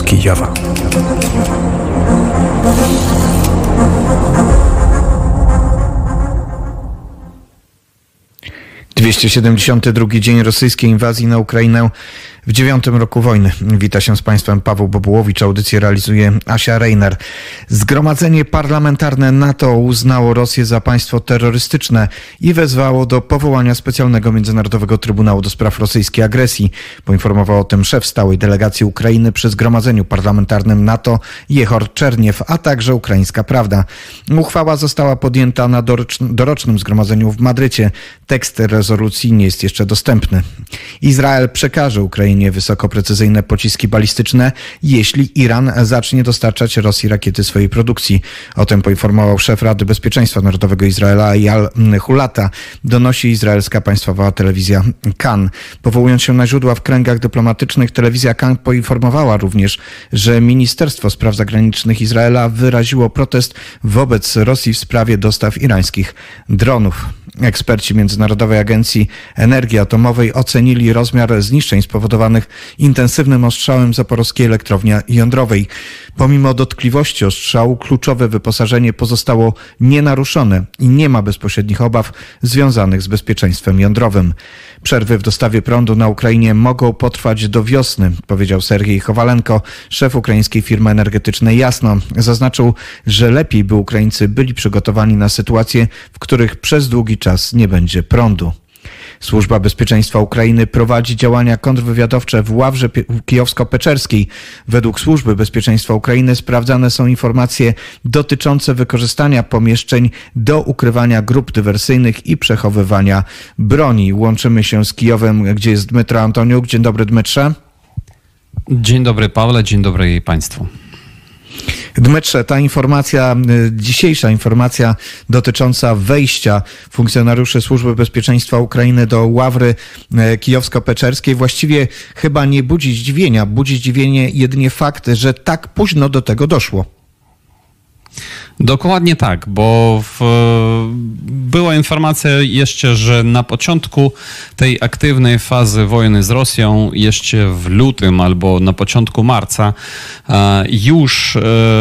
Kijowa. 272 dzień rosyjskiej inwazji na Ukrainę w 9. roku wojny. Wita się z Państwem Paweł Bobułowicz. Audycję realizuje Asia Reiner. Zgromadzenie Parlamentarne NATO uznało Rosję za państwo terrorystyczne i wezwało do powołania specjalnego Międzynarodowego Trybunału do spraw rosyjskiej agresji. Poinformował o tym szef stałej delegacji Ukrainy przy Zgromadzeniu Parlamentarnym NATO Jehor Czerniew, a także Ukraińska Prawda. Uchwała została podjęta na dorocznym zgromadzeniu w Madrycie. Tekst rezolucji nie jest jeszcze dostępny. Izrael przekaże Ukrainie wysokoprecyzyjne pociski balistyczne, jeśli Iran zacznie dostarczać Rosji rakiety swojej produkcji. O tym poinformował szef Rady Bezpieczeństwa Narodowego Izraela Eyal Hulata. Donosi izraelska państwowa telewizja Kan. Powołując się na źródła w kręgach dyplomatycznych, telewizja Kan poinformowała również, że Ministerstwo Spraw Zagranicznych Izraela wyraziło protest wobec Rosji w sprawie dostaw irańskich dronów. Eksperci Międzynarodowej Agencji Energii Atomowej ocenili rozmiar zniszczeń spowodowanych intensywnym ostrzałem zaporowskiej elektrowni jądrowej. Pomimo dotkliwości ostrzału, kluczowe wyposażenie pozostało nienaruszone i nie ma bezpośrednich obaw związanych z bezpieczeństwem jądrowym. Przerwy w dostawie prądu na Ukrainie mogą potrwać do wiosny, powiedział Sergiej Chowalenko, szef ukraińskiej firmy energetycznej Jasno. Zaznaczył, że lepiej by Ukraińcy byli przygotowani na sytuacje, w których przez długi czas nie będzie prądu. Służba Bezpieczeństwa Ukrainy prowadzi działania kontrwywiadowcze w Ławrze Kijowsko-Peczerskiej. Według Służby Bezpieczeństwa Ukrainy sprawdzane są informacje dotyczące wykorzystania pomieszczeń do ukrywania grup dywersyjnych i przechowywania broni. Łączymy się z Kijowem, gdzie jest Dmytro Antoniuk. Dzień dobry, Dmytrze. Dzień dobry, Pawle. Dzień dobry Państwu. Dmytrze, ta informacja, dzisiejsza informacja dotycząca wejścia funkcjonariuszy Służby Bezpieczeństwa Ukrainy do Ławry Kijowsko-Peczerskiej właściwie chyba nie budzi zdziwienia. Budzi zdziwienie jedynie fakt, że tak późno do tego doszło. Dokładnie tak, bo była informacja jeszcze, że na początku tej aktywnej fazy wojny z Rosją, jeszcze w lutym albo na początku marca, już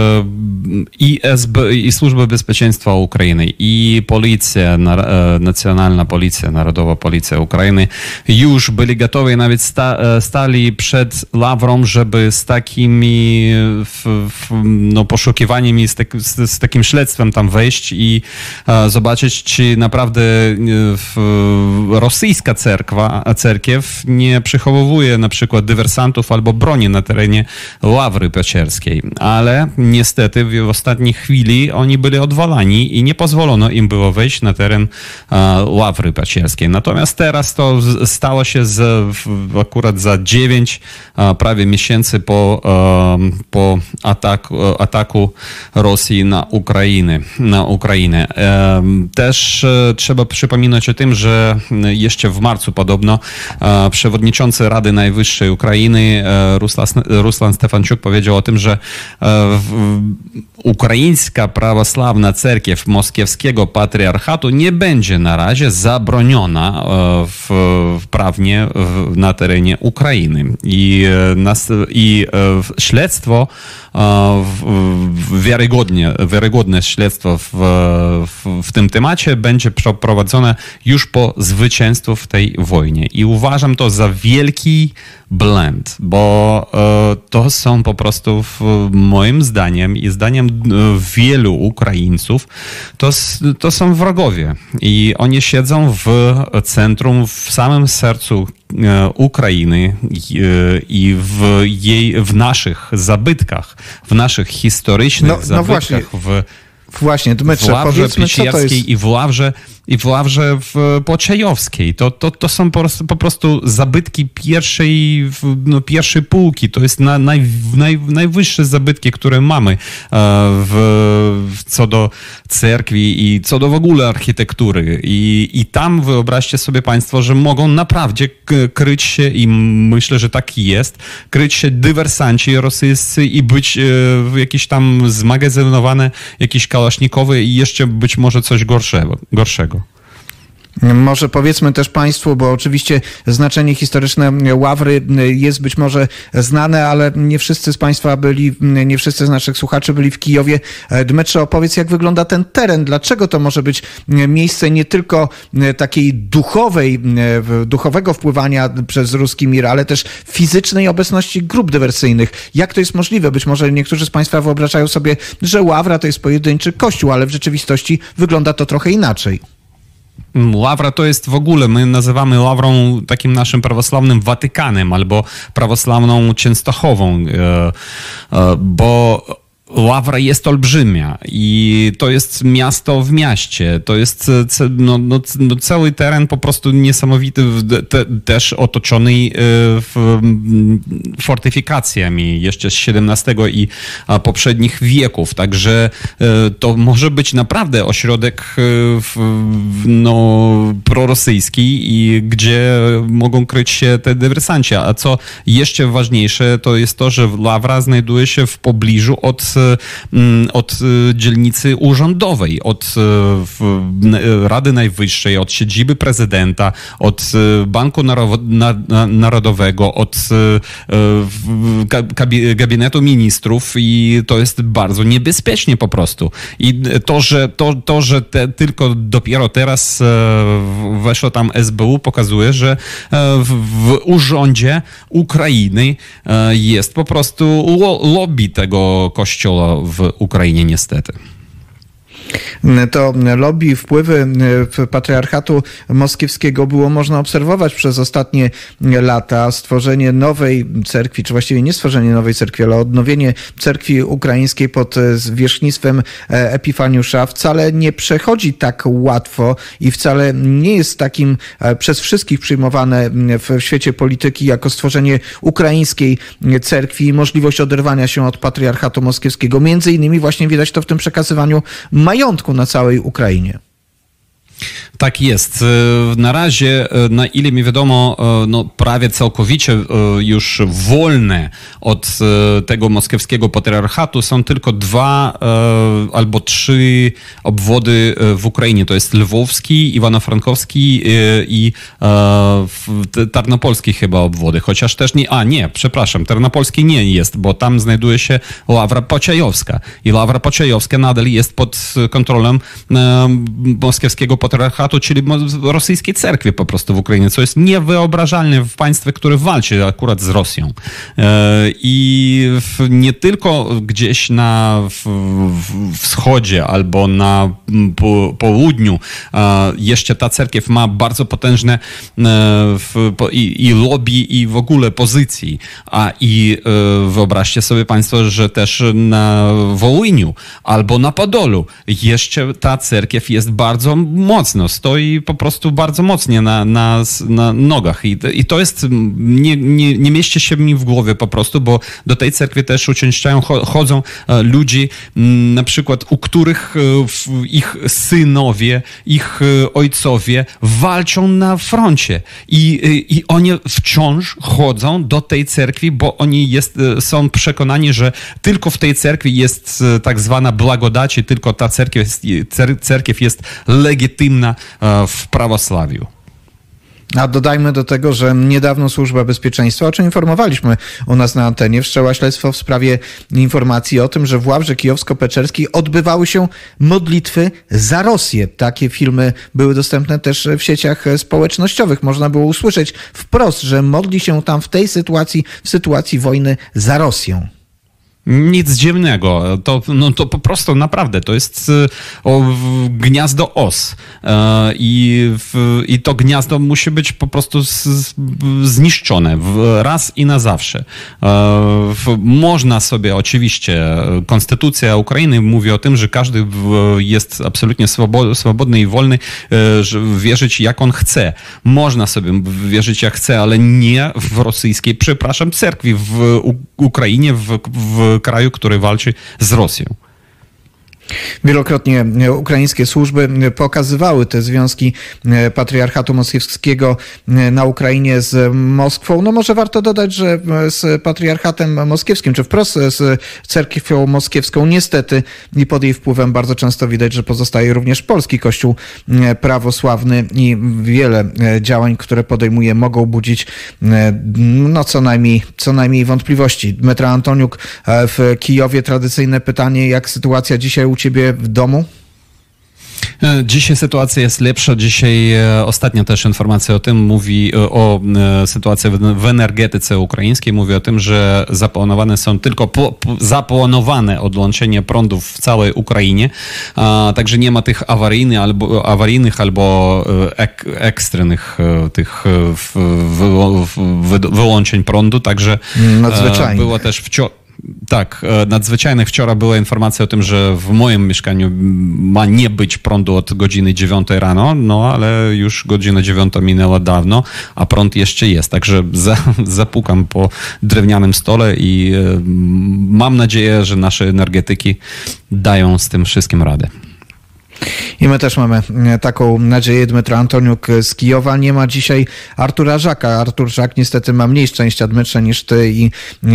i SB, i Służba Bezpieczeństwa Ukrainy, i Policja, Nacjonalna Policja, Narodowa Policja Ukrainy już byli gotowi, nawet stali przed Ławrą, żeby z takimi poszukiwaniami, z takim śledztwem tam wejść i zobaczyć, czy naprawdę rosyjska cerkiew nie przechowuje na przykład dywersantów albo broni na terenie Ławry Peczerskiej. Ale niestety w ostatniej chwili oni byli odwołani i nie pozwolono im było wejść na teren Ławry Peczerskiej. Natomiast teraz to stało się akurat za 9 prawie miesięcy po ataku Rosji na Ukrainę. Też trzeba przypominać o tym, że jeszcze w marcu podobno przewodniczący Rady Najwyższej Ukrainy Ruslan Stefanczuk powiedział o tym, że ukraińska prawosławna cerkiew moskiewskiego patriarchatu nie będzie na razie zabroniona prawnie na terenie Ukrainy. I śledztwo, wiarygodne śledztwo w tym temacie będzie prowadzone już po zwycięstwu w tej wojnie. I uważam to za wielki błęd, bo to są po prostu moim zdaniem i zdaniem wielu Ukraińców, to są wrogowie i oni siedzą w centrum, w samym sercu Ukrainy i w naszych zabytkach, w naszych historycznych zabytkach, Właśnie, Dmytrze, w Ławrze Pichierskiej i w Ławrze Poczajowskiej. To są po prostu zabytki pierwszej półki. To jest najwyższe zabytki, które mamy co do cerkwi i co do w ogóle architektury. I tam wyobraźcie sobie Państwo, że mogą naprawdę kryć się, i myślę, że tak jest, kryć się dywersanci rosyjscy i być jakieś tam zmagazynowane, jakieś kałasznikowe i jeszcze być może coś gorszego. Może powiedzmy też Państwu, bo oczywiście znaczenie historyczne Ławry jest być może znane, ale nie wszyscy z Państwa nie wszyscy z naszych słuchaczy byli w Kijowie. Dmytrze, opowiedz, jak wygląda ten teren, dlaczego to może być miejsce nie tylko takiej duchowego wpływania przez ruski mir, ale też fizycznej obecności grup dywersyjnych. Jak to jest możliwe? Być może niektórzy z Państwa wyobrażają sobie, że Ławra to jest pojedynczy kościół, ale w rzeczywistości wygląda to trochę inaczej. Ławra to jest w ogóle, my nazywamy Ławrą takim naszym prawosławnym Watykanem albo prawosławną Częstochową, bo Ławra jest olbrzymia i to jest miasto w mieście. To jest cały teren po prostu niesamowity, też otoczony fortyfikacjami jeszcze z XVII i poprzednich wieków. Także to może być naprawdę ośrodek prorosyjski i gdzie mogą kryć się te dywersanci. A co jeszcze ważniejsze, to jest to, że Ławra znajduje się w pobliżu od dzielnicy urzędowej, od Rady Najwyższej, od siedziby prezydenta, od Banku Narodowego, od gabinetu ministrów i to jest bardzo niebezpiecznie po prostu. I to, że tylko dopiero teraz weszło tam SBU, pokazuje, że w urządzie Ukrainy jest po prostu lobby tego kościoła w Ukrainie niestety. To lobby, wpływy patriarchatu moskiewskiego było można obserwować przez ostatnie lata. Stworzenie nowej cerkwi, czy właściwie nie stworzenie nowej cerkwi, ale odnowienie cerkwi ukraińskiej pod zwierzchnictwem Epifaniusza wcale nie przechodzi tak łatwo i wcale nie jest takim przez wszystkich przyjmowane w świecie polityki jako stworzenie ukraińskiej cerkwi i możliwość oderwania się od patriarchatu moskiewskiego. Między innymi właśnie widać to w tym przekazywaniu majątku na całej Ukrainie. Tak jest. Na razie, na ile mi wiadomo, prawie całkowicie już wolne od tego moskiewskiego patriarchatu są tylko 2 albo 3 obwody w Ukrainie. To jest lwowski, iwano-frankowski i tarnopolski chyba obwody. Chociaż też tarnopolski nie jest, bo tam znajduje się Ławra Poczajowska. I Ławra Poczajowska nadal jest pod kontrolą moskiewskiego patriarchatu, czyli rosyjskiej cerkwi po prostu w Ukrainie, co jest niewyobrażalne w państwie, które walczy akurat z Rosją. I nie tylko gdzieś na wschodzie albo na południu jeszcze ta cerkiew ma bardzo potężne i lobby i w ogóle pozycji. I wyobraźcie sobie Państwo, że też na Wołyniu albo na Podolu jeszcze ta cerkiew jest bardzo mocno, stoi po prostu bardzo mocnie na nogach i to jest, nie mieści się mi w głowie po prostu, bo do tej cerkwi też uczęszczają, chodzą ludzi, na przykład u których ich synowie, ich ojcowie walczą na froncie i oni wciąż chodzą do tej cerkwi, bo oni są przekonani, że tylko w tej cerkwi jest tak zwana blagodaci, tylko ta cerkiew jest legitymna w prawosławiu. A dodajmy do tego, że niedawno Służba Bezpieczeństwa, o czym informowaliśmy u nas na antenie, wszczęła śledztwo w sprawie informacji o tym, że w Ławrze Kijowsko-Peczerskiej odbywały się modlitwy za Rosję. Takie filmy były dostępne też w sieciach społecznościowych. Można było usłyszeć wprost, że modli się tam w tej sytuacji, w sytuacji wojny za Rosją. Nic dziwnego. To po prostu naprawdę to jest gniazdo os. I to gniazdo musi być po prostu zniszczone raz i na zawsze. Można sobie oczywiście, konstytucja Ukrainy mówi o tym, że każdy jest absolutnie swobodny i wolny wierzyć jak on chce. Można sobie wierzyć jak chce, ale nie w rosyjskiej, cerkwi w Ukrainie, w kraju, który walczy z Rosją. Wielokrotnie ukraińskie służby pokazywały te związki Patriarchatu Moskiewskiego na Ukrainie z Moskwą. No może warto dodać, że z Patriarchatem Moskiewskim, czy wprost z Cerkwią Moskiewską, niestety i pod jej wpływem bardzo często widać, że pozostaje również polski Kościół prawosławny i wiele działań, które podejmuje, mogą budzić no co najmniej wątpliwości. Dmytro Antoniuk w Kijowie. Tradycyjne pytanie, jak sytuacja dzisiaj u ciebie w domu? Dzisiaj sytuacja jest lepsza. Dzisiaj ostatnia też informacja o tym mówi o sytuacji w energetyce ukraińskiej. Mówi o tym, że zaplanowane są tylko zaplanowane odłączenie prądów w całej Ukrainie. Także nie ma tych awaryjnych albo ekstrenych tych wyłączeń prądu. Także było też wczoraj. Tak, nadzwyczajnych. Wczoraj była informacja o tym, że w moim mieszkaniu ma nie być prądu od godziny 9 rano, no ale już godzina 9 minęła dawno, a prąd jeszcze jest. Także zapukam po drewnianym stole i mam nadzieję, że nasze energetyki dają z tym wszystkim radę. I my też mamy taką nadzieję. Dmytro Antoniuk z Kijowa. Nie ma dzisiaj Artura Żaka. Artur Żak niestety ma mniej szczęścia, Dmytrze, niż ty, i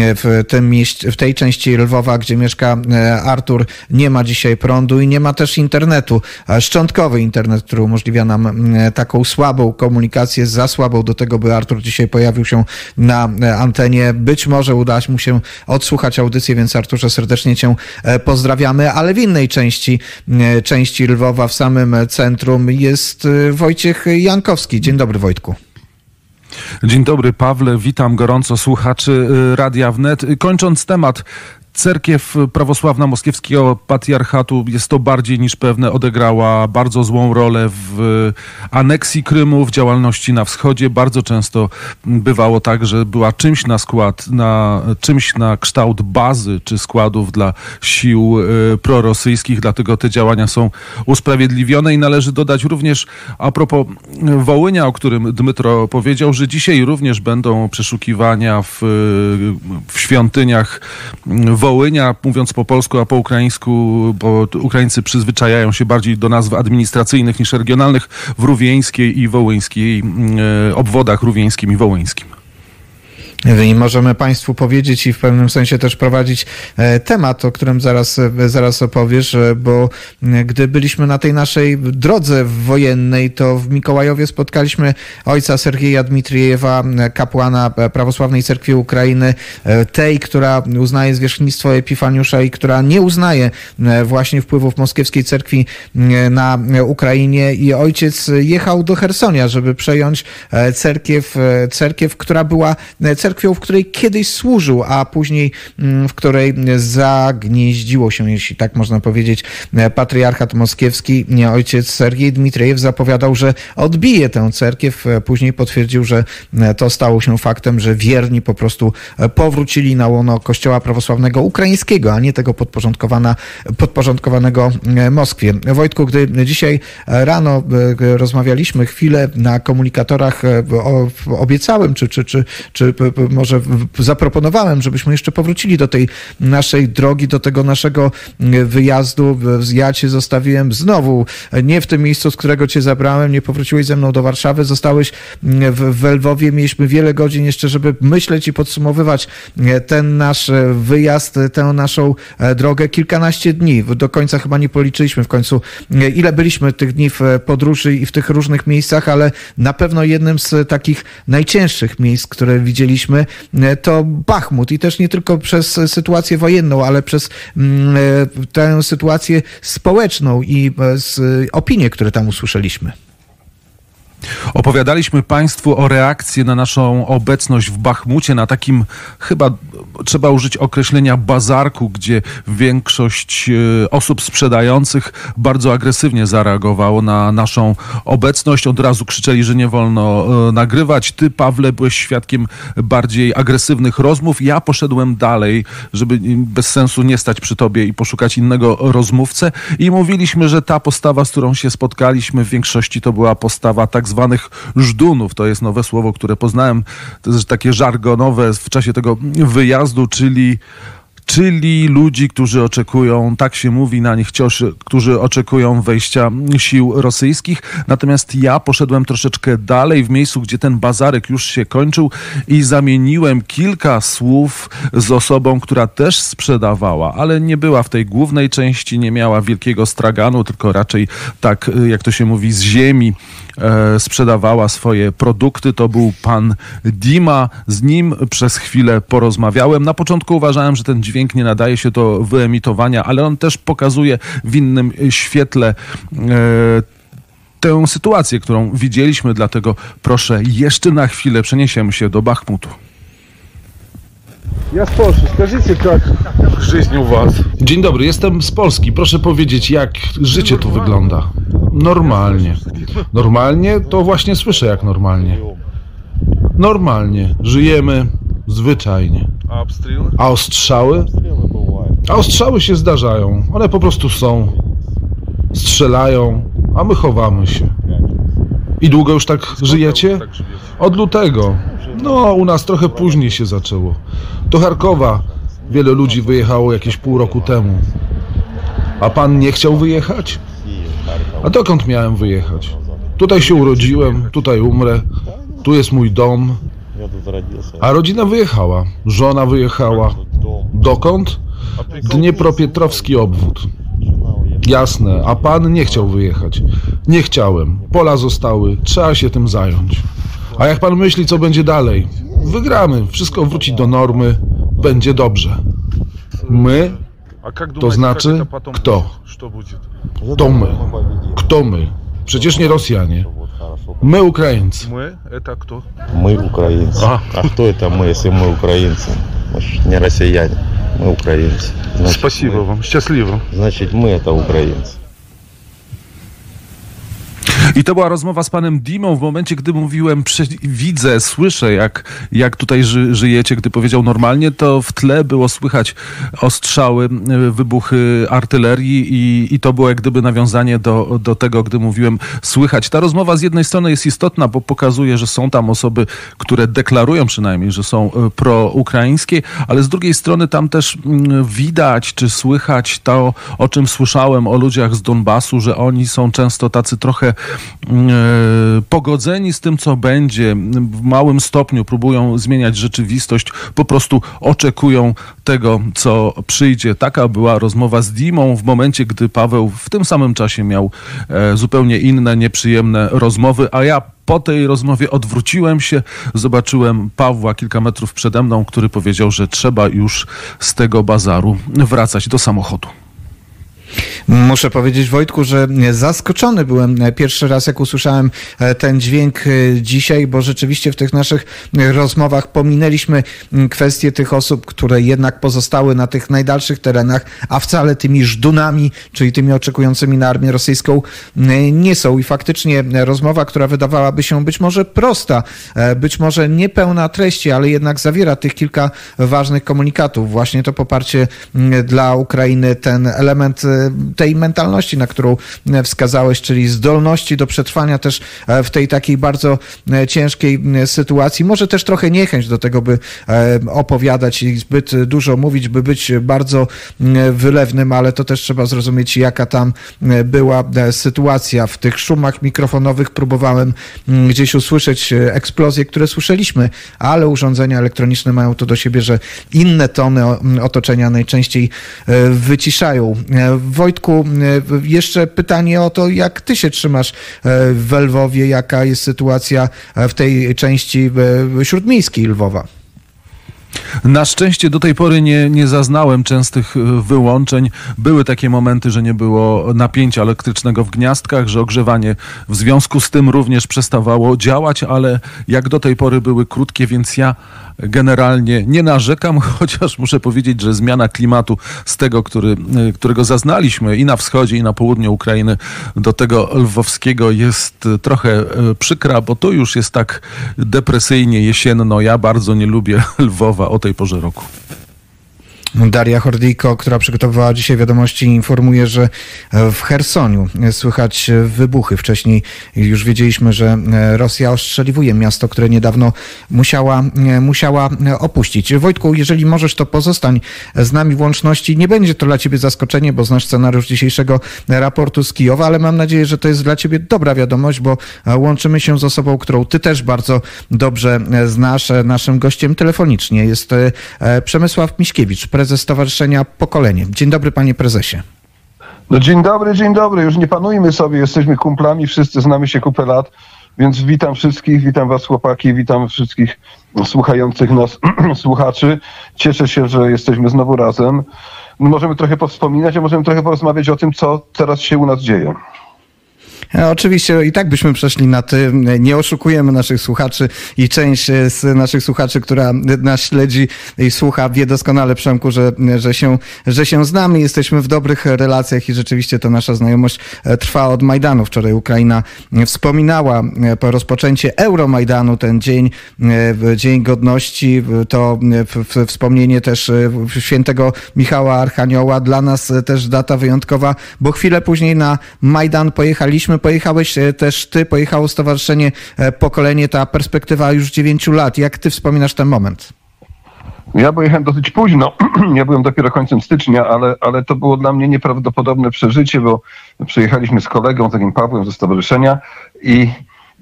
w tej części Lwowa, gdzie mieszka Artur, nie ma dzisiaj prądu i nie ma też internetu. Szczątkowy internet, który umożliwia nam taką słabą komunikację, za słabą do tego, by Artur dzisiaj pojawił się na antenie. Być może uda mu się odsłuchać audycję, więc Arturze, serdecznie cię pozdrawiamy, ale w innej części Lwowa, w samym centrum, jest Wojciech Jankowski. Dzień dobry, Wojtku. Dzień dobry, Pawle. Witam gorąco słuchaczy Radia Wnet. Kończąc temat, Cerkiew Prawosławna Moskiewskiego Patriarchatu, jest to bardziej niż pewne, odegrała bardzo złą rolę w aneksji Krymu, w działalności na wschodzie. Bardzo często bywało tak, że była czymś czymś na kształt bazy czy składów dla sił prorosyjskich, dlatego te działania są usprawiedliwione i należy dodać również a propos Wołynia, o którym Dmytro powiedział, że dzisiaj również będą przeszukiwania w świątyniach Wołynia, mówiąc po polsku, a po ukraińsku, bo Ukraińcy przyzwyczajają się bardziej do nazw administracyjnych niż regionalnych, w rówieńskiej i wołyńskiej, obwodach rówieńskim i wołyńskim. I możemy Państwu powiedzieć i w pewnym sensie też prowadzić temat, o którym zaraz opowiesz, bo gdy byliśmy na tej naszej drodze wojennej, to w Mikołajowie spotkaliśmy ojca Sergieja Dmitrijewa, kapłana Prawosławnej Cerkwi Ukrainy, tej, która uznaje zwierzchnictwo Epifaniusza i która nie uznaje właśnie wpływów moskiewskiej cerkwi na Ukrainie. I ojciec jechał do Chersonia, żeby przejąć cerkiew, która była cerkwią, w której kiedyś służył, a później w której zagnieździło się, jeśli tak można powiedzieć, Patriarchat Moskiewski. Ojciec Sergiej Dmitrijew zapowiadał, że odbije tę cerkiew. Później potwierdził, że to stało się faktem, że wierni po powrócili na łono Kościoła Prawosławnego Ukraińskiego, a nie tego podporządkowanego Moskwie. Wojtku, gdy dzisiaj rano rozmawialiśmy chwilę na komunikatorach, obiecałem, czy może zaproponowałem, żebyśmy jeszcze powrócili do tej naszej drogi, do tego naszego wyjazdu. Ja cię zostawiłem znowu nie w tym miejscu, z którego cię zabrałem, nie powróciłeś ze mną do Warszawy, zostałeś w Lwowie. Mieliśmy wiele godzin jeszcze, żeby myśleć i podsumowywać ten nasz wyjazd, tę naszą drogę. Kilkanaście dni. Do końca chyba nie policzyliśmy w końcu, ile byliśmy tych dni w podróży i w tych różnych miejscach, ale na pewno jednym z takich najcięższych miejsc, które widzieliśmy, to Bachmut. I też nie tylko przez sytuację wojenną, ale przez tę sytuację społeczną i opinie, które tam usłyszeliśmy. Opowiadaliśmy Państwu o reakcji na naszą obecność w Bachmucie, na takim, chyba trzeba użyć określenia, bazarku, gdzie większość osób sprzedających bardzo agresywnie zareagowało na naszą obecność. Od razu krzyczeli, że nie wolno nagrywać. Ty, Pawle, byłeś świadkiem bardziej agresywnych rozmów. Ja poszedłem dalej, żeby bez sensu nie stać przy tobie i poszukać innego rozmówcę. I mówiliśmy, że ta postawa, z którą się spotkaliśmy, w większości to była postawa tak zwanych żdunów. To jest nowe słowo, które poznałem. To jest takie żargonowe w czasie tego wyjazdu, czyli ludzi, którzy oczekują, tak się mówi na nich, którzy oczekują wejścia sił rosyjskich. Natomiast ja poszedłem troszeczkę dalej, w miejscu, gdzie ten bazarek już się kończył i zamieniłem kilka słów z osobą, która też sprzedawała, ale nie była w tej głównej części, nie miała wielkiego straganu, tylko raczej tak, jak to się mówi, z ziemi sprzedawała swoje produkty. To był pan Dima. Z nim przez chwilę porozmawiałem. Na początku uważałem, że ten dźwięk nie nadaje się do wyemitowania, ale on też pokazuje w innym świetle tę sytuację, którą widzieliśmy. Dlatego proszę, jeszcze na chwilę przeniesiemy się do Bachmutu. Ja z Polski. Скажите, jak жизнь u was? Dzień dobry, jestem z Polski. Proszę powiedzieć, jak życie tu wygląda? Normalnie. Normalnie? To właśnie słyszę jak normalnie. Normalnie. Żyjemy zwyczajnie. A obstrzały? A ostrzały? A ostrzały się zdarzają. One po prostu są. Strzelają, a my chowamy się. I długo już tak żyjecie? Od lutego. No, u nas trochę później się zaczęło. Do Charkowa wiele ludzi wyjechało jakieś pół roku temu. A pan nie chciał wyjechać? A dokąd miałem wyjechać? Tutaj się urodziłem, tutaj umrę, tu jest mój dom. A rodzina wyjechała, żona wyjechała. Dokąd? Dniepropietrowski obwód. Jasne, a pan nie chciał wyjechać. Nie chciałem. Pola zostały, trzeba się tym zająć. A jak pan myśli, co będzie dalej? Wygramy, wszystko wróci do normy, będzie dobrze. My? To znaczy kto? To my. Kto my? Przecież nie Rosjanie. My Ukraińcy. My? Это кто? Мы украинцы. А кто это мы, если мы украинцы? Мы ж не россияне, мы украинцы. Значит, Спасибо вам, счастливо. Значит, мы это украинцы. I to była rozmowa z panem Dimą w momencie, gdy mówiłem, widzę, słyszę, jak tutaj żyjecie. Gdy powiedział normalnie, to w tle było słychać ostrzały, wybuchy artylerii i to było jak gdyby nawiązanie do tego, gdy mówiłem słychać. Ta rozmowa z jednej strony jest istotna, bo pokazuje, że są tam osoby, które deklarują przynajmniej, że są proukraińskie, ale z drugiej strony tam też widać, czy słychać to, o czym słyszałem o ludziach z Donbasu, że oni są często tacy trochę pogodzeni z tym, co będzie, w małym stopniu próbują zmieniać rzeczywistość, po prostu oczekują tego, co przyjdzie. Taka była rozmowa z Dimą w momencie, gdy Paweł w tym samym czasie miał zupełnie inne, nieprzyjemne rozmowy, a ja po tej rozmowie odwróciłem się, zobaczyłem Pawła kilka metrów przede mną, który powiedział, że trzeba już z tego bazaru wracać do samochodu. Muszę powiedzieć, Wojtku, że zaskoczony byłem pierwszy raz, jak usłyszałem ten dźwięk dzisiaj, bo rzeczywiście w tych naszych rozmowach pominęliśmy kwestię tych osób, które jednak pozostały na tych najdalszych terenach, a wcale tymi żdunami, czyli tymi oczekującymi na armię rosyjską nie są. I faktycznie rozmowa, która wydawałaby się być może prosta, być może niepełna treści, ale jednak zawiera tych kilka ważnych komunikatów. Właśnie to poparcie dla Ukrainy, ten element tej mentalności, na którą wskazałeś, czyli zdolności do przetrwania też w tej takiej bardzo ciężkiej sytuacji. Może też trochę niechęć do tego, by opowiadać i zbyt dużo mówić, by być bardzo wylewnym, ale to też trzeba zrozumieć, jaka tam była sytuacja. W tych szumach mikrofonowych próbowałem gdzieś usłyszeć eksplozje, które słyszeliśmy, ale urządzenia elektroniczne mają to do siebie, że inne tony otoczenia najczęściej wyciszają. Wojtku, jeszcze pytanie o to, jak ty się trzymasz w Lwowie, jaka jest sytuacja w tej części śródmiejskiej Lwowa? Na szczęście do tej pory nie zaznałem częstych wyłączeń. Były takie momenty, że nie było napięcia elektrycznego w gniazdkach, że ogrzewanie w związku z tym również przestawało działać, ale jak do tej pory były krótkie, więc ja generalnie nie narzekam, chociaż muszę powiedzieć, że zmiana klimatu z tego, którego zaznaliśmy i na wschodzie, i na południu Ukrainy, do tego lwowskiego jest trochę przykra, bo tu już jest tak depresyjnie, jesienno. Ja bardzo nie lubię Lwowa o tej porze roku. Daria Hordyjko, która przygotowywała dzisiaj wiadomości, informuje, że w Chersoniu słychać wybuchy. Wcześniej już wiedzieliśmy, że Rosja ostrzeliwuje miasto, które niedawno musiała opuścić. Wojtku, jeżeli możesz, to pozostań z nami w łączności. Nie będzie to dla ciebie zaskoczenie, bo znasz scenariusz dzisiejszego raportu z Kijowa, ale mam nadzieję, że to jest dla ciebie dobra wiadomość, bo łączymy się z osobą, którą ty też bardzo dobrze znasz. Naszym gościem telefonicznie jest Przemysław Miśkiewicz, prezes Stowarzyszenia Pokolenie. Dzień dobry, panie prezesie. No dzień dobry. Już nie panujmy sobie, jesteśmy kumplami, wszyscy znamy się kupę lat, więc witam wszystkich, witam was chłopaki, witam wszystkich słuchających nas słuchaczy. Cieszę się, że jesteśmy znowu razem. Możemy trochę powspominać, a możemy trochę porozmawiać o tym, co teraz się u nas dzieje. Oczywiście i tak byśmy przeszli na ty. Nie oszukujemy naszych słuchaczy i część z naszych słuchaczy, która nas śledzi i słucha, wie doskonale, Przemku, że się znamy, jesteśmy w dobrych relacjach i rzeczywiście to nasza znajomość trwa od Majdanu. Wczoraj Ukraina wspominała po rozpoczęcie Euromajdanu, ten Dzień Godności, to wspomnienie też świętego Michała Archanioła. Dla nas też data wyjątkowa, bo chwilę później na Majdan pojechaliśmy. Pojechałeś też ty, pojechało Stowarzyszenie Pokolenie, ta perspektywa już 9 lat. Jak ty wspominasz ten moment? Ja pojechałem dosyć późno, ja byłem dopiero końcem stycznia, ale to było dla mnie nieprawdopodobne przeżycie, bo przyjechaliśmy z kolegą, takim Pawłem ze stowarzyszenia i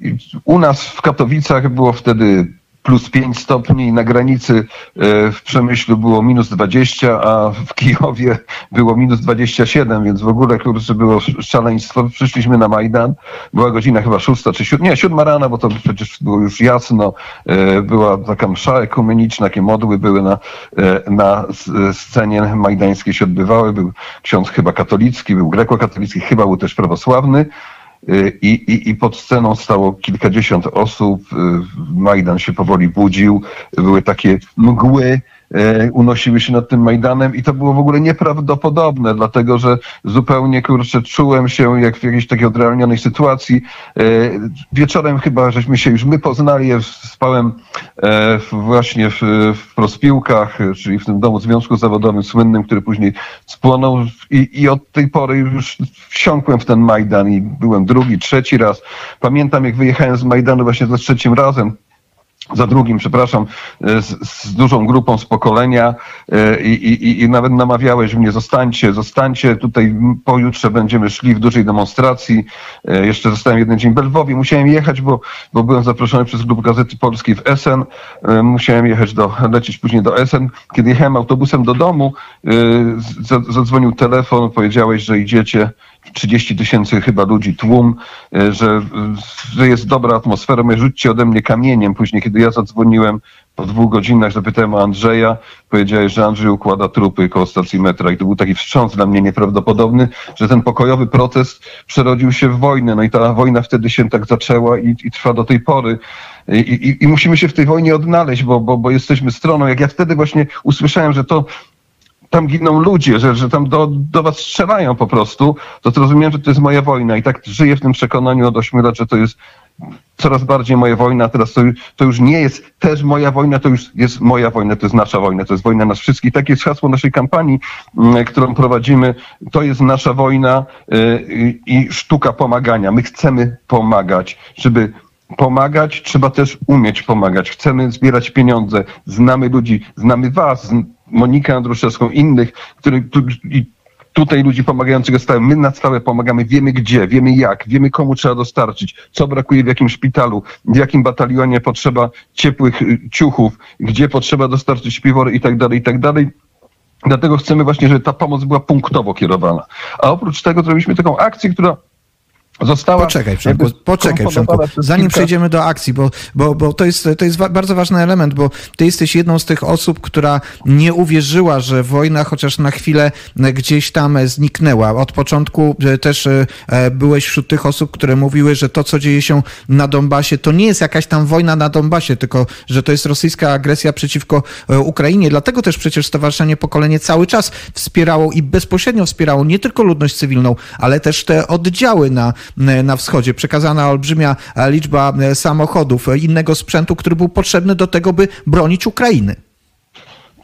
u nas w Katowicach było wtedy plus 5 stopni, na granicy w Przemyślu było minus 20, a w Kijowie było minus 27, więc w ogóle, kurczę, było szaleństwo. Przyszliśmy na Majdan, była godzina chyba 6 czy 7, nie, 7 rana, bo to przecież było już jasno. Była taka msza ekumeniczna, takie modły były na scenie majdańskiej się odbywały. Był ksiądz chyba katolicki, był grekokatolicki, chyba był też prawosławny. I pod sceną stało kilkadziesiąt osób, Majdan się powoli budził, były takie mgły, unosiły się nad tym Majdanem i to było w ogóle nieprawdopodobne, dlatego że zupełnie, kurczę, czułem się jak w jakiejś takiej odrealnionej sytuacji. Wieczorem chyba żeśmy się już my poznali, ja spałem właśnie w Prospiłkach, czyli w tym domu związku zawodowym słynnym, który później spłonął i od tej pory już wsiąkłem w ten Majdan i byłem drugi, trzeci raz. Pamiętam, jak wyjechałem z Majdanu właśnie za trzecim razem, za drugim, przepraszam, z dużą grupą z Pokolenia i nawet namawiałeś mnie, zostańcie, tutaj pojutrze będziemy szli w dużej demonstracji. Jeszcze zostałem jeden dzień w Lwowie, musiałem jechać, bo byłem zaproszony przez Klub Gazety Polskiej w Essen, musiałem lecieć później do Essen. Kiedy jechałem autobusem do domu, zadzwonił telefon, powiedziałeś, że idziecie, 30 000 chyba ludzi, tłum, że jest dobra atmosfera, mówię, rzućcie ode mnie kamieniem. Później, kiedy ja zadzwoniłem po 2 godzinach, zapytałem o Andrzeja, powiedziałeś, że Andrzej układa trupy koło stacji metra i to był taki wstrząs dla mnie nieprawdopodobny, że ten pokojowy protest przerodził się w wojnę. No i ta wojna wtedy się tak zaczęła i trwa do tej pory. I musimy się w tej wojnie odnaleźć, bo jesteśmy stroną. Jak ja wtedy właśnie usłyszałem, że tam giną ludzie, że tam do was strzelają po prostu, to zrozumiałem, że to jest moja wojna i tak żyję w tym przekonaniu od 8 lat, że to jest coraz bardziej moja wojna, a teraz to już nie jest też moja wojna, to już jest moja wojna, to jest nasza wojna, to jest wojna nas wszystkich. Takie jest hasło naszej kampanii, którą prowadzimy, to jest nasza wojna i sztuka pomagania. My chcemy pomagać, żeby pomagać, trzeba też umieć pomagać. Chcemy zbierać pieniądze, znamy ludzi, znamy was, Monikę Andruszewską, innych, tutaj ludzi pomagających stałe. My na stałe pomagamy, wiemy gdzie, wiemy jak, wiemy komu trzeba dostarczyć, co brakuje w jakim szpitalu, w jakim batalionie potrzeba ciepłych ciuchów, gdzie potrzeba dostarczyć śpiwory i tak dalej, i tak dalej. Dlatego chcemy właśnie, żeby ta pomoc była punktowo kierowana. A oprócz tego zrobiliśmy taką akcję, która została... Poczekaj, Przemku, zanim przejdziemy do akcji, bo to jest bardzo ważny element, bo ty jesteś jedną z tych osób, która nie uwierzyła, że wojna chociaż na chwilę gdzieś tam zniknęła. Od początku też byłeś wśród tych osób, które mówiły, że to, co dzieje się na Donbasie, to nie jest jakaś tam wojna na Donbasie, tylko że to jest rosyjska agresja przeciwko Ukrainie. Dlatego też przecież Stowarzyszenie Pokolenie cały czas wspierało i bezpośrednio wspierało nie tylko ludność cywilną, ale też te oddziały na wschodzie. Przekazana olbrzymia liczba samochodów, innego sprzętu, który był potrzebny do tego, by bronić Ukrainy.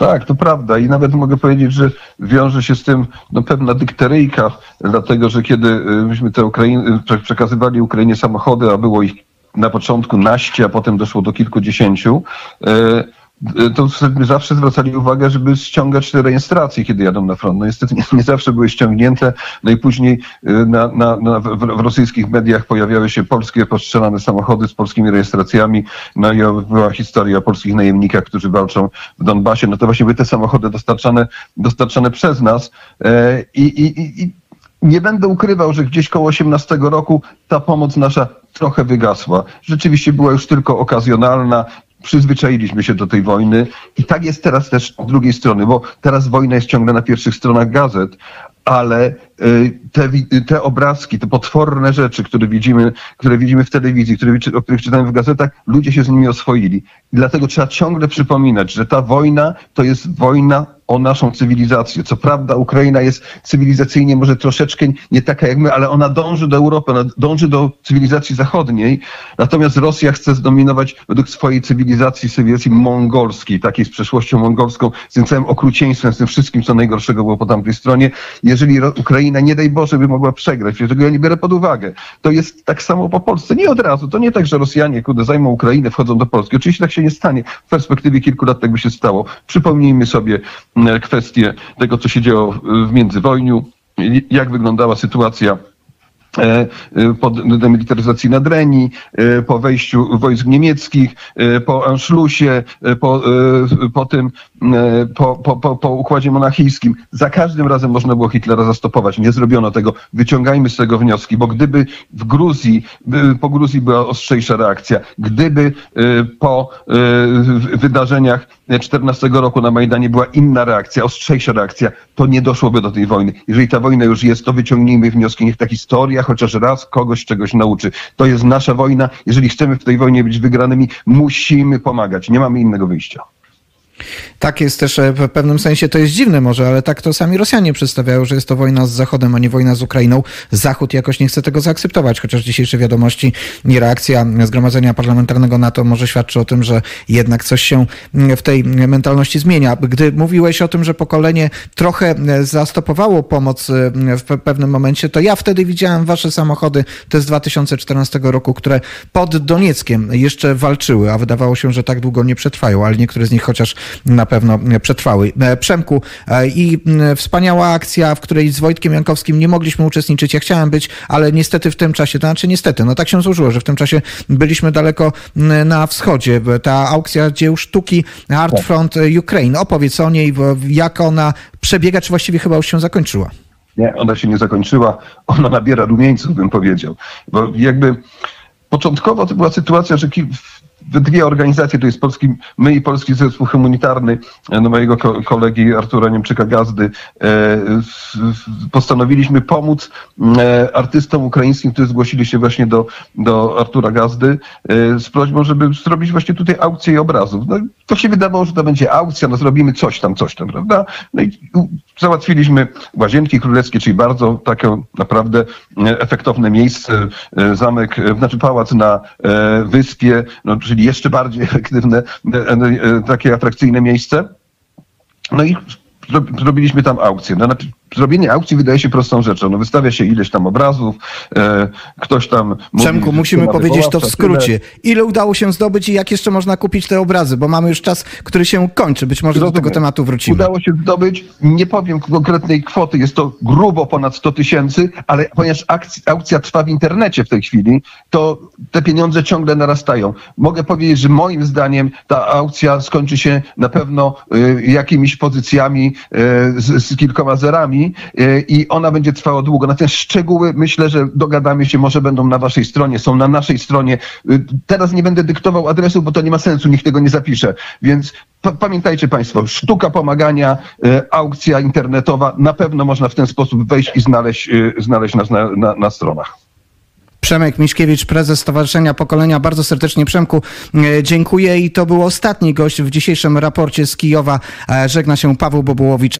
Tak, to prawda i nawet mogę powiedzieć, że wiąże się z tym pewna dykteryjka, dlatego że kiedy myśmy przekazywali Ukrainie samochody, a było ich na początku naście, a potem doszło do kilkudziesięciu, to zawsze zwracali uwagę, żeby ściągać te rejestracje, kiedy jadą na front. No niestety nie zawsze były ściągnięte, no i później w rosyjskich mediach pojawiały się polskie postrzelane samochody z polskimi rejestracjami, no i była historia o polskich najemnikach, którzy walczą w Donbasie. No to właśnie były te samochody dostarczane przez nas i nie będę ukrywał, że gdzieś koło 18 roku ta pomoc nasza trochę wygasła. Rzeczywiście była już tylko okazjonalna. Przyzwyczailiśmy się do tej wojny i tak jest teraz też z drugiej strony, bo teraz wojna jest ciągle na pierwszych stronach gazet, ale te obrazki, te potworne rzeczy, które widzimy w telewizji, o których czytamy w gazetach, ludzie się z nimi oswoili. I dlatego trzeba ciągle przypominać, że ta wojna to jest wojna o naszą cywilizację. Co prawda Ukraina jest cywilizacyjnie może troszeczkę nie taka jak my, ale ona dąży do Europy, ona dąży do cywilizacji zachodniej, natomiast Rosja chce zdominować według swojej cywilizacji mongolskiej, takiej z przeszłością mongolską, z tym całym okrucieństwem, z tym wszystkim, co najgorszego było po tamtej stronie. Jeżeli Ukraina, nie daj Boże, by mogła przegrać, tego ja nie biorę pod uwagę. To jest tak samo po Polsce. Nie od razu. To nie tak, że Rosjanie zajmą Ukrainę, wchodzą do Polski. Oczywiście tak się nie stanie. W perspektywie kilku lat tak by się stało. Przypomnijmy sobie kwestię tego, co się działo w międzywojniu, jak wyglądała sytuacja po demilitaryzacji Nadrenii, po wejściu wojsk niemieckich, po Anschlussie, po układzie monachijskim. Za każdym razem można było Hitlera zastopować. Nie zrobiono tego. Wyciągajmy z tego wnioski, bo gdyby po Gruzji była ostrzejsza reakcja, gdyby po wydarzeniach 14 roku na Majdanie była inna reakcja, ostrzejsza reakcja, to nie doszłoby do tej wojny. Jeżeli ta wojna już jest, to wyciągnijmy wnioski. Niech ta historia chociaż raz kogoś czegoś nauczy. To jest nasza wojna. Jeżeli chcemy w tej wojnie być wygranymi, musimy pomagać. Nie mamy innego wyjścia. Tak jest też w pewnym sensie, to jest dziwne może, ale tak to sami Rosjanie przedstawiają, że jest to wojna z Zachodem, a nie wojna z Ukrainą. Zachód jakoś nie chce tego zaakceptować, chociaż dzisiejsze wiadomości i reakcja Zgromadzenia Parlamentarnego NATO może świadczy o tym, że jednak coś się w tej mentalności zmienia. Gdy mówiłeś o tym, że pokolenie trochę zastopowało pomoc w pewnym momencie, to ja wtedy widziałem wasze samochody, te z 2014 roku, które pod Donieckiem jeszcze walczyły, a wydawało się, że tak długo nie przetrwają, ale niektóre z nich chociaż na pewno przetrwały. Przemku, i wspaniała akcja, w której z Wojtkiem Jankowskim nie mogliśmy uczestniczyć. Ja chciałem być, ale niestety w tym czasie, to znaczy niestety, no tak się złożyło, że w tym czasie byliśmy daleko na wschodzie. Ta aukcja dzieł sztuki Art Front Ukraine. Opowiedz o niej, jak ona przebiega, czy właściwie chyba już się zakończyła? Nie, ona się nie zakończyła. Ona nabiera rumieńców, bym powiedział. Bo jakby początkowo to była sytuacja, że dwie organizacje, to jest my i Polski Zespół Humanitarny mojego kolegi Artura Niemczyka-Gazdy, postanowiliśmy pomóc artystom ukraińskim, którzy zgłosili się właśnie do Artura Gazdy z prośbą, żeby zrobić właśnie tutaj aukcję obrazów. No, to się wydawało, że to będzie aukcja, no zrobimy coś tam, prawda? No i załatwiliśmy Łazienki Królewskie, czyli bardzo takie naprawdę efektowne miejsce, zamek, znaczy pałac na wyspie, no, czyli jeszcze bardziej efektywne, takie atrakcyjne miejsce. No i zrobiliśmy tam aukcję. No, zrobienie aukcji wydaje się prostą rzeczą. No, wystawia się ileś tam obrazów, ktoś tam... Przemku, musimy powiedzieć to w skrócie. Ile udało się zdobyć i jak jeszcze można kupić te obrazy? Bo mamy już czas, który się kończy. Być może do tego tematu wrócimy. Udało się zdobyć, nie powiem konkretnej kwoty, jest to grubo ponad 100 000, ale ponieważ aukcja trwa w internecie w tej chwili, to te pieniądze ciągle narastają. Mogę powiedzieć, że moim zdaniem ta aukcja skończy się na pewno jakimiś pozycjami z kilkoma zerami, i ona będzie trwała długo. Na te szczegóły myślę, że dogadamy się, może będą na waszej stronie, są na naszej stronie. Teraz nie będę dyktował adresu, bo to nie ma sensu, nikt tego nie zapisze. Więc pamiętajcie państwo, sztuka pomagania, aukcja internetowa, na pewno można w ten sposób wejść i znaleźć nas na stronach. Przemek Miśkiewicz, prezes Stowarzyszenia Pokolenia. Bardzo serdecznie, Przemku, dziękuję i to był ostatni gość w dzisiejszym raporcie z Kijowa. Żegna się Paweł Bobułowicz.